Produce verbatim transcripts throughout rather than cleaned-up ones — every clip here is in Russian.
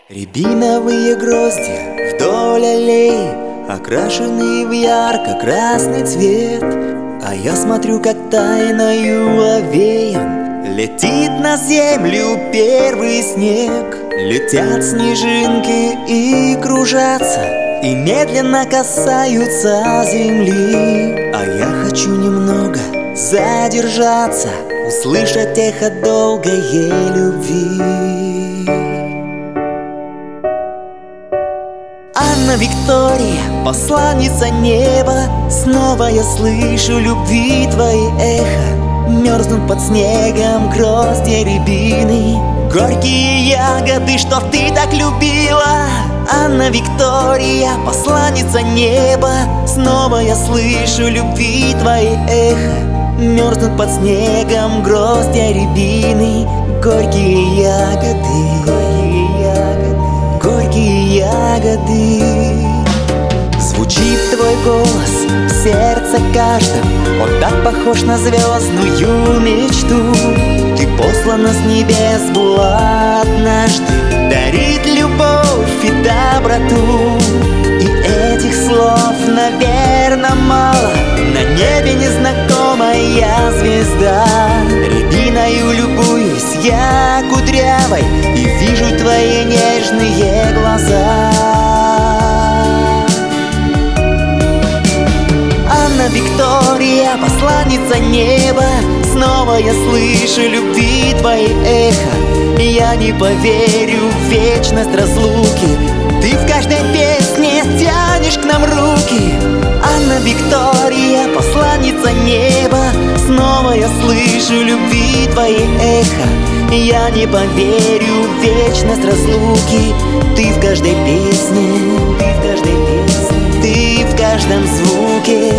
Рябиновые грозди вдоль аллеи, окрашенные в ярко-красный цвет. А я смотрю, как тайною овеян летит на землю первый снег. Летят снежинки и кружатся, и медленно касаются земли. А я хочу немного задержаться, услышать эхо долгой любви. Анна Виктория, посланница неба, снова я слышу любви твои эхо. Мерзнут под снегом гроздья рябины, горькие ягоды, что ты так любила. Анна Виктория, посланница неба, снова я слышу любви твои эхо. Мерзнут под снегом гроздья рябины, горькие ягоды, горькие ягоды, горькие ягоды. Звучит твой голос в сердце каждом, он так похож на звездную мечту. Ты послана с небес была однажды дарить любовь и доброту. И этих слов, наверное, мало, на небе незнакомая звезда. Рябиною любуюсь я кудрявой и вижу твои нежные глаза. Анна Виктория, посланница неба, снова я слышу любви твои эхо. Я не поверю в вечность разлуки, ты в каждой песне тянешь к нам руки. Анна Виктория, посланница неба, снова я слышу любви твои эхо. Я не поверю в вечность разлуки, ты в каждой песне, ты в каждой песне, ты в каждом звуке.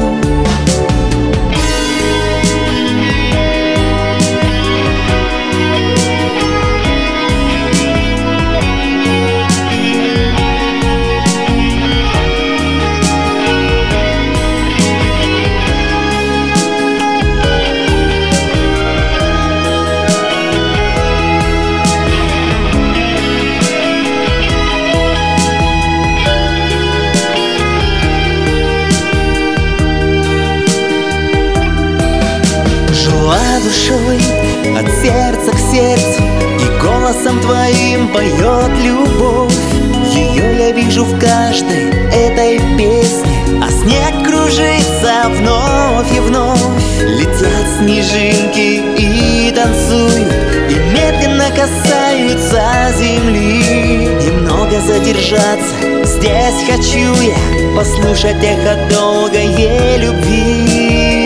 Душой от сердца к сердцу, и голосом твоим поет любовь. Ее я вижу в каждой этой песне, а снег кружится вновь и вновь. Летят снежинки и танцуют, и медленно касаются земли. Немного задержаться здесь хочу я, послушать эхо долгой любви.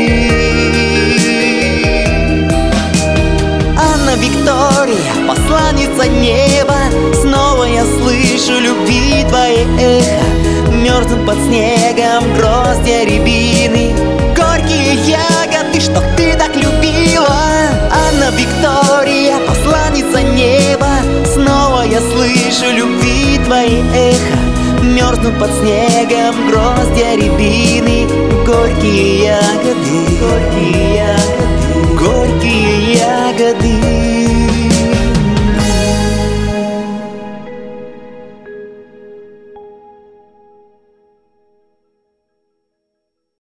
Виктория, посланница неба, снова я слышу любви твои эхо. Мерзнут под снегом гроздья рябины, горькие ягоды, что ты так любила. Анна Виктория, посланница неба, снова я слышу любви твои эхо. Мерзнут под снегом гроздья рябины, горькие ягоды, горькие ягоды, горькие ягоды.